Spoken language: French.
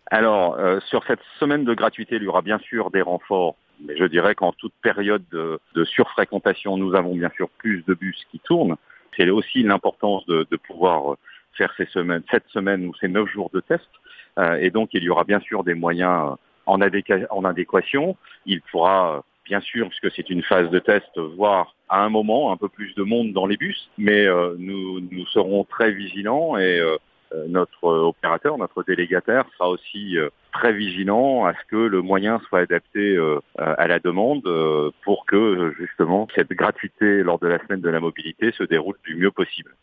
Alors, sur cette semaine de gratuité, il y aura bien sûr des renforts, mais je dirais qu'en toute période de surfréquentation, nous avons bien sûr plus de bus qui tournent. C'est aussi l'importance de pouvoir faire cette semaine ou ces 9 jours de test. Et donc, il y aura bien sûr des moyens en adéquation. Il pourra, bien sûr, puisque c'est une phase de test, voir à un moment un peu plus de monde dans les bus, mais nous serons très vigilants et notre opérateur, notre délégataire sera aussi très vigilant à ce que le moyen soit adapté à la demande pour que justement cette gratuité lors de la semaine de la mobilité se déroule du mieux possible.